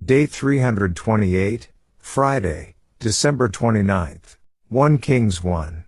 Day 328, Friday, December 29th. 1 Kings 1.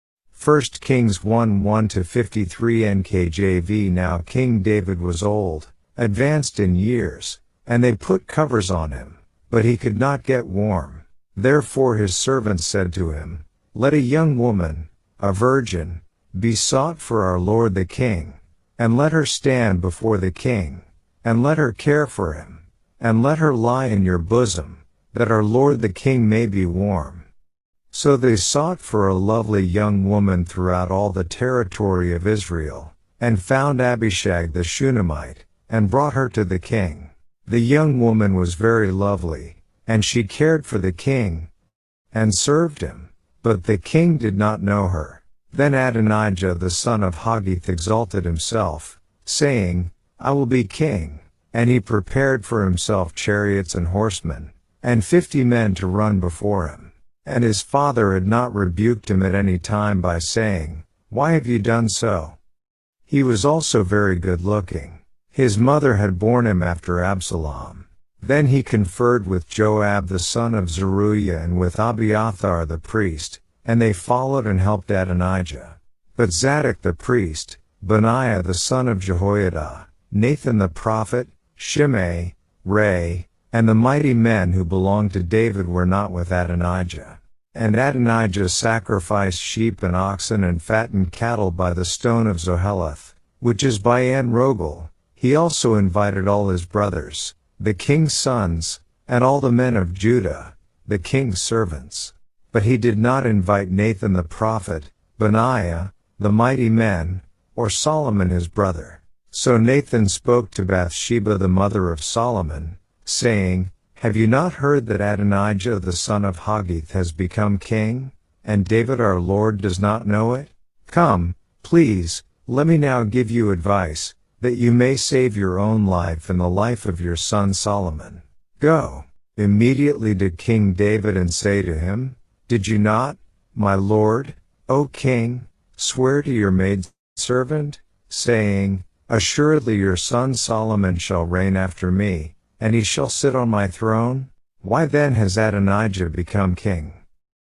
1 Kings 1 1-53 NKJV. Now King David was old, advanced in years, and they put covers on him, but he could not get warm. Therefore his servants said to him, Let a young woman, a virgin, be sought for our lord the king, and let her stand before the king, and let her care for him, and let her lie in your bosom, that our lord the king may be warm. So they sought for a lovely young woman throughout all the territory of Israel, and found Abishag the Shunammite, and brought her to the king. The young woman was very lovely, and she cared for the king, and served him, but the king did not know her. Then Adonijah the son of Haggith exalted himself, saying, I will be king. And he prepared for himself chariots and horsemen, and 50 men to run before him. And his father had not rebuked him at any time by saying, Why have you done so? He was also very good looking. His mother had borne him after Absalom. Then he conferred with Joab the son of Zeruiah and with Abiathar the priest, and they followed and helped Adonijah. But Zadok the priest, Benaiah the son of Jehoiada, Nathan the prophet, Shimei, Ray, and the mighty men who belonged to David were not with Adonijah. And Adonijah sacrificed sheep and oxen and fattened cattle by the stone of Zoheleth, which is by En Rogel. He also invited all his brothers, the king's sons, and all the men of Judah, the king's servants. But he did not invite Nathan the prophet, Benaiah, the mighty men, or Solomon his brother. So Nathan spoke to Bathsheba the mother of Solomon, saying, Have you not heard that Adonijah the son of Haggith has become king, and David our Lord does not know it? Come, please, let me now give you advice, that you may save your own life and the life of your son Solomon. Go immediately to King David and say to him, Did you not, my lord, O king, swear to your maidservant, saying, Assuredly your son Solomon shall reign after me, and he shall sit on my throne? Why then has Adonijah become king?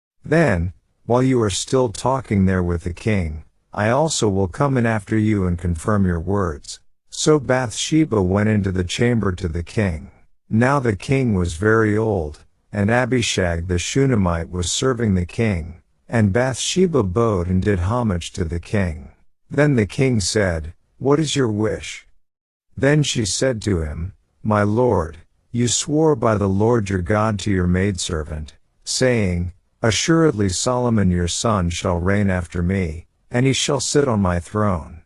Then, while you are still talking there with the king, I also will come in after you and confirm your words. So Bathsheba went into the chamber to the king. Now the king was very old, and Abishag the Shunammite was serving the king, and Bathsheba bowed and did homage to the king. Then the king said, What is your wish? Then she said to him, My lord, you swore by the Lord your God to your maidservant, saying, Assuredly Solomon your son shall reign after me, and he shall sit on my throne.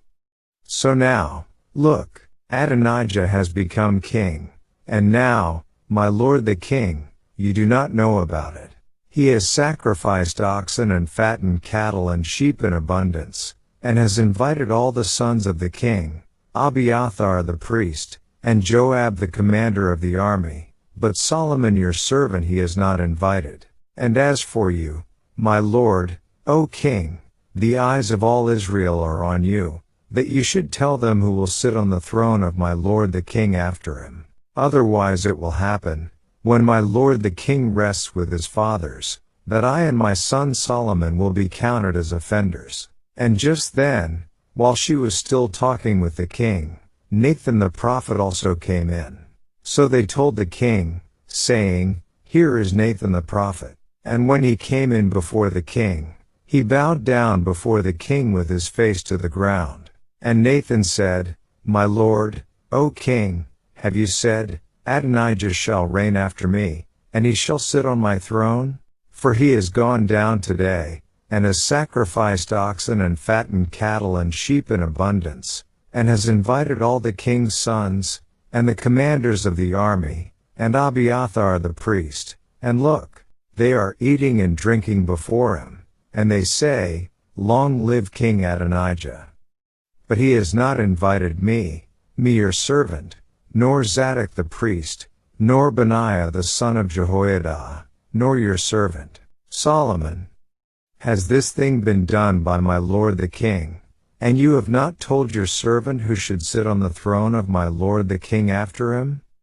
So now, look, Adonijah has become king, and now, my lord the king, you do not know about it. He has sacrificed oxen and fattened cattle and sheep in abundance, and has invited all the sons of the king, Abiathar the priest, and Joab the commander of the army, but Solomon your servant he has not invited. And as for you, my lord, O king, the eyes of all Israel are on you, that you should tell them who will sit on the throne of my lord the king after him. Otherwise it will happen, when my lord the king rests with his fathers, that I and my son Solomon will be counted as offenders. And just then, while she was still talking with the king, Nathan the prophet also came in. So they told the king, saying, Here is Nathan the prophet. And when he came in before the king, he bowed down before the king with his face to the ground. And Nathan said, My lord, O king, have you said, Adonijah shall reign after me, and he shall sit on my throne? For he has gone down today, and has sacrificed oxen and fattened cattle and sheep in abundance, and has invited all the king's sons, and the commanders of the army, and Abiathar the priest, and look, they are eating and drinking before him, and they say, Long live King Adonijah. But he has not invited me your servant, nor Zadok the priest, nor Benaiah the son of Jehoiada, nor your servant, Solomon. Has this thing been done by my lord the king, and you have not told your servant who should sit on the throne of my lord the king after him?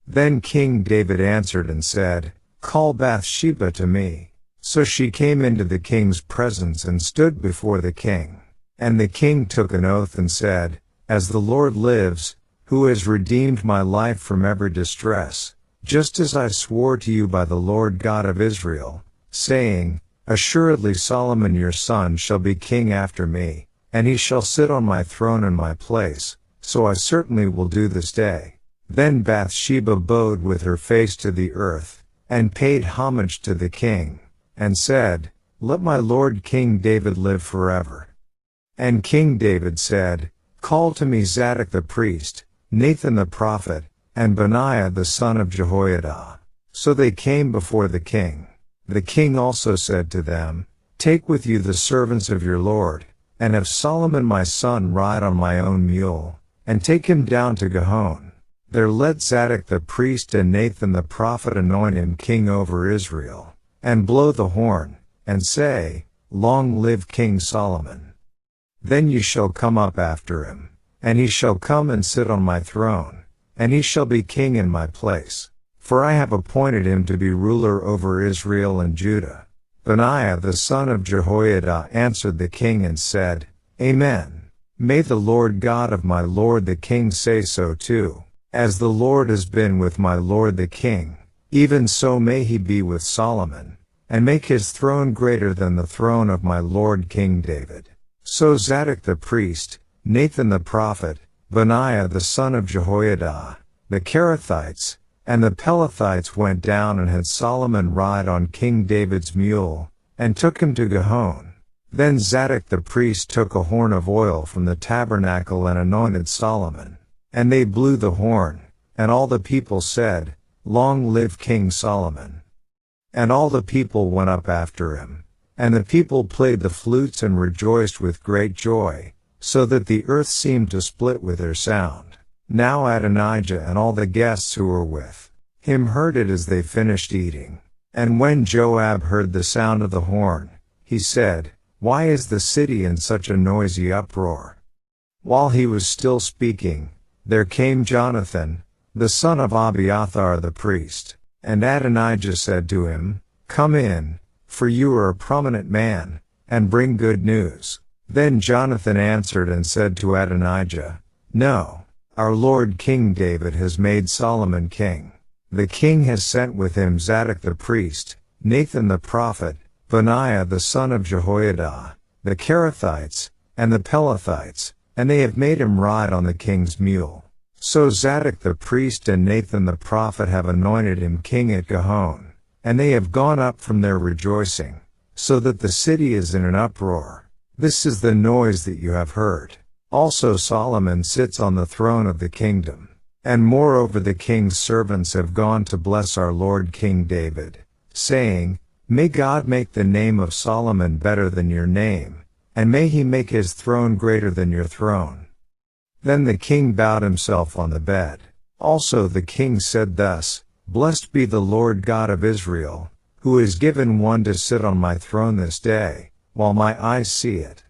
Then King David answered and said, "Call Bathsheba to me." So she came into the king's presence and stood before the king. And the king took an oath and said, "As the Lord lives, who has redeemed my life from every distress, just as I swore to you by the Lord God of Israel, saying, Assuredly Solomon your son shall be king after me, and he shall sit on my throne in my place, so I certainly will do this day." Then Bathsheba bowed with her face to the earth, and paid homage to the king, and said, "Let my lord King David live forever." And King David said, "Call to me Zadok the priest, Nathan the prophet, and Benaiah the son of Jehoiada." So they came before the king. The king also said to them, "Take with you the servants of your lord, and have Solomon my son ride on my own mule, and take him down to Gihon. There let Zadok the priest and Nathan the prophet anoint him king over Israel, and blow the horn, and say, Long live King Solomon. Then you shall come up after him, and he shall come and sit on my throne, and he shall be king in my place. For I have appointed him to be ruler over Israel and Judah." Benaiah the son of Jehoiada answered the king and said, "Amen. May the Lord God of my lord the king say so too. As the Lord has been with my lord the king, even so may he be with Solomon, and make his throne greater than the throne of my lord King David." So Zadok the priest, Nathan the prophet, Benaiah the son of Jehoiada, the Kerethites, and the Pelethites went down and had Solomon ride on King David's mule, and took him to Gihon. Then Zadok the priest took a horn of oil from the tabernacle and anointed Solomon. And they blew the horn, and all the people said, Long live King Solomon. And all the people went up after him. And the people played the flutes and rejoiced with great joy, so that the earth seemed to split with their sound. Now Adonijah and all the guests who were with him heard it as they finished eating. And when Joab heard the sound of the horn, he said, Why is the city in such a noisy uproar? While he was still speaking, there came Jonathan, the son of Abiathar the priest. And Adonijah said to him, Come in, for you are a prominent man, and bring good news. Then Jonathan answered and said to Adonijah, No. Our lord King David has made Solomon king. The king has sent with him Zadok the priest, Nathan the prophet, Benaiah the son of Jehoiada, the Kerethites, and the Pelethites, and they have made him ride on the king's mule. So Zadok the priest and Nathan the prophet have anointed him king at Gihon, and they have gone up from there rejoicing, so that the city is in an uproar. This is the noise that you have heard. Also Solomon sits on the throne of the kingdom. And moreover the king's servants have gone to bless our lord King David, saying, May God make the name of Solomon better than your name, and may he make his throne greater than your throne. Then the king bowed himself on the bed. Also the king said thus, Blessed be the Lord God of Israel, who has given one to sit on my throne this day, while my eyes see it.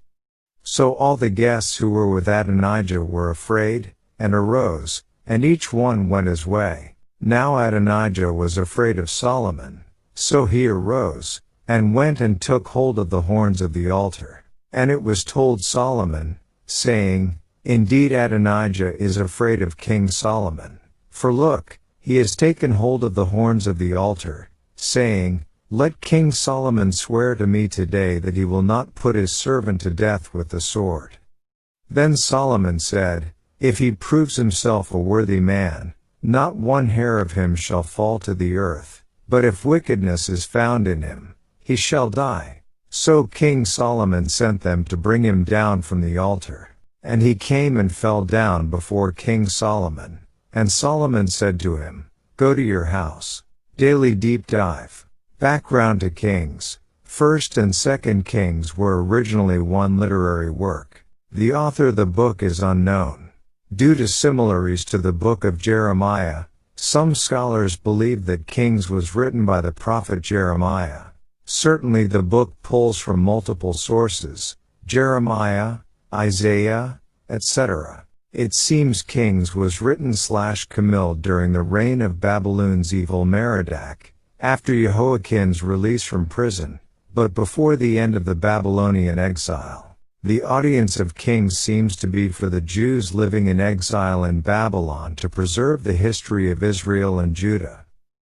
So all the guests who were with Adonijah were afraid, and arose, and each one went his way. Now Adonijah was afraid of Solomon, so he arose, and went and took hold of the horns of the altar. And it was told Solomon, saying, Indeed Adonijah is afraid of King Solomon. For look, he has taken hold of the horns of the altar, saying, Let King Solomon swear to me today that he will not put his servant to death with the sword. Then Solomon said, If he proves himself a worthy man, not one hair of him shall fall to the earth, but if wickedness is found in him, he shall die. So King Solomon sent them to bring him down from the altar. And he came and fell down before King Solomon. And Solomon said to him, Go to your house. Daily Deep Dive. Background to Kings. 1st and 2nd Kings were originally one literary work. The author of the book is unknown. Due to similarities to the book of Jeremiah, some scholars believe that Kings was written by the prophet Jeremiah. Certainly the book pulls from multiple sources, Jeremiah, Isaiah, etc. It seems Kings was written / Camille during the reign of Babylon's evil Merodach, after Jehoiakim's release from prison, but before the end of the Babylonian exile. The audience of Kings seems to be for the Jews living in exile in Babylon to preserve the history of Israel and Judah.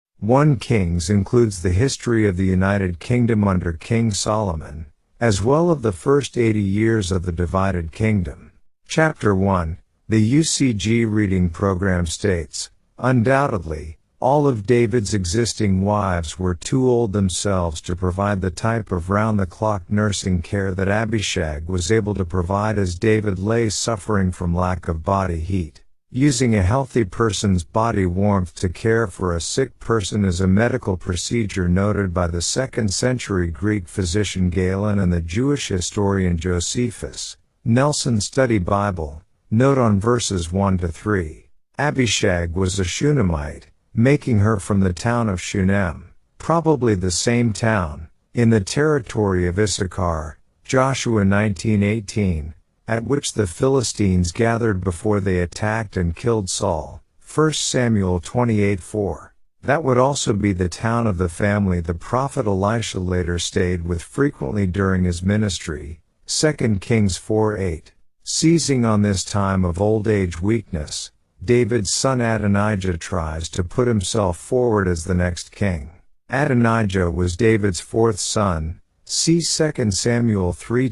1 Kings includes the history of the United Kingdom under King Solomon, as well as the first 80 years of the divided kingdom. Chapter 1, the UCG reading program states, undoubtedly, all of David's existing wives were too old themselves to provide the type of round-the-clock nursing care that Abishag was able to provide as David lay suffering from lack of body heat. Using a healthy person's body warmth to care for a sick person is a medical procedure noted by the 2nd century Greek physician Galen and the Jewish historian Josephus. Nelson Study Bible, note on verses 1-3. Abishag was a Shunammite, making her from the town of Shunem, probably the same town, in the territory of Issachar, Joshua 19:18, at which the Philistines gathered before they attacked and killed Saul, 1 Samuel 28:4. That would also be the town of the family the prophet Elisha later stayed with frequently during his ministry, 2 Kings 4:8. Seizing on this time of old age weakness, David's son Adonijah tries to put himself forward as the next king. Adonijah was David's 4th son, see 2 Samuel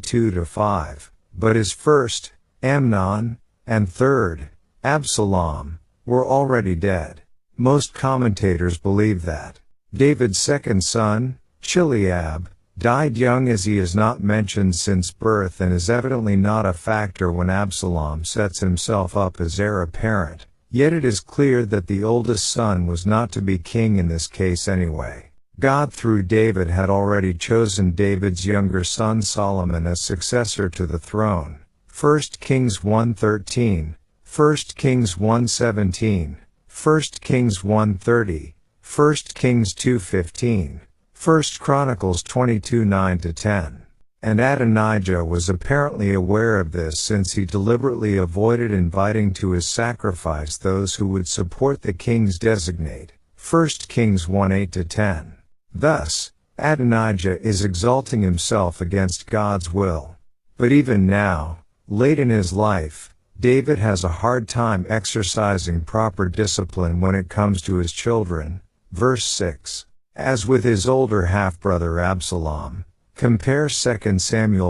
3:2-5, but his first, Amnon, and third, Absalom, were already dead. Most commentators believe that David's second son, Chileab, died young, as he is not mentioned since birth and is evidently not a factor when Absalom sets himself up as heir apparent, yet it is clear that the oldest son was not to be king in this case anyway. God through David had already chosen David's younger son Solomon as successor to the throne. 1 Kings 1:13, 1 Kings 1:17, 1 Kings 1:30, 1 Kings 2:15. 1 Chronicles 22:9-10. And Adonijah was apparently aware of this, since he deliberately avoided inviting to his sacrifice those who would support the king's designate. 1 Kings 1:8-10. Thus, Adonijah is exalting himself against God's will. But even now, late in his life, David has a hard time exercising proper discipline when it comes to his children. Verse 6. As with his older half-brother Absalom, compare 2 Samuel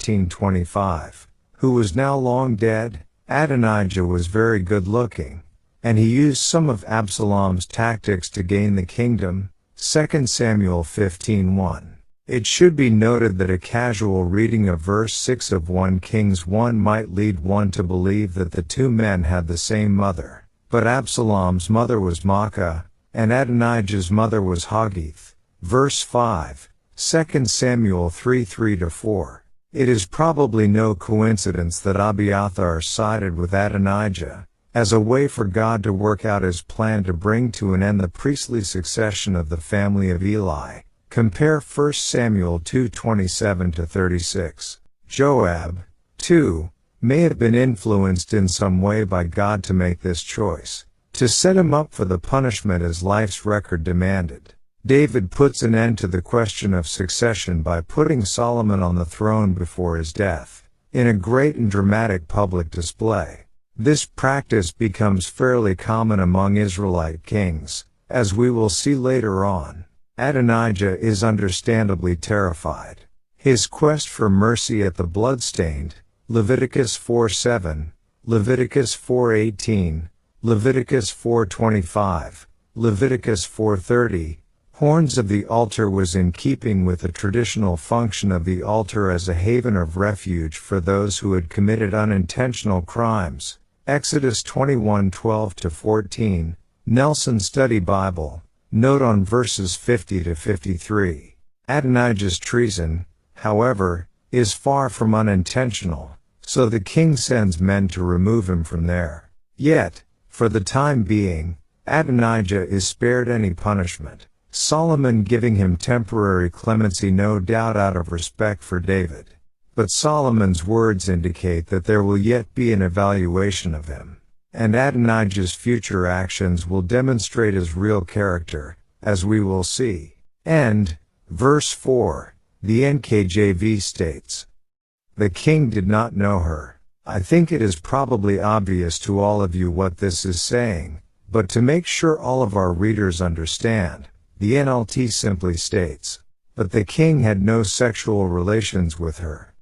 14:25, who was now long dead. Adonijah was very good-looking, and he used some of Absalom's tactics to gain the kingdom. 2 Samuel 15:1. It should be noted that a casual reading of verse 6 of 1 Kings 1 might lead one to believe that the two men had the same mother, but Absalom's mother was Maacah, and Adonijah's mother was Haggith. Verse 5, 2 Samuel 3:3-4. It is probably no coincidence that Abiathar sided with Adonijah, as a way for God to work out his plan to bring to an end the priestly succession of the family of Eli. Compare 1 Samuel 2:27-36. Joab, too, may have been influenced in some way by God to make this choice, to set him up for the punishment his life's record demanded. David puts an end to the question of succession by putting Solomon on the throne before his death, in a great and dramatic public display. This practice becomes fairly common among Israelite kings, as we will see later on. Adonijah is understandably terrified. His quest for mercy at the bloodstained, Leviticus 4:7, Leviticus 4:18, Leviticus 4:25, Leviticus 4:30, horns of the altar was in keeping with the traditional function of the altar as a haven of refuge for those who had committed unintentional crimes. Exodus 21:12-14, Nelson Study Bible, note on verses 50-53. Adonijah's treason, however, is far from unintentional, so the king sends men to remove him from there. Yet, for the time being, Adonijah is spared any punishment, Solomon giving him temporary clemency, no doubt out of respect for David. But Solomon's words indicate that there will yet be an evaluation of him. And Adonijah's future actions will demonstrate his real character, as we will see. And, verse 4, the NKJV states, "The king did not know her." I think it is probably obvious to all of you what this is saying, but to make sure all of our readers understand, the NLT simply states, "But the king had no sexual relations with her."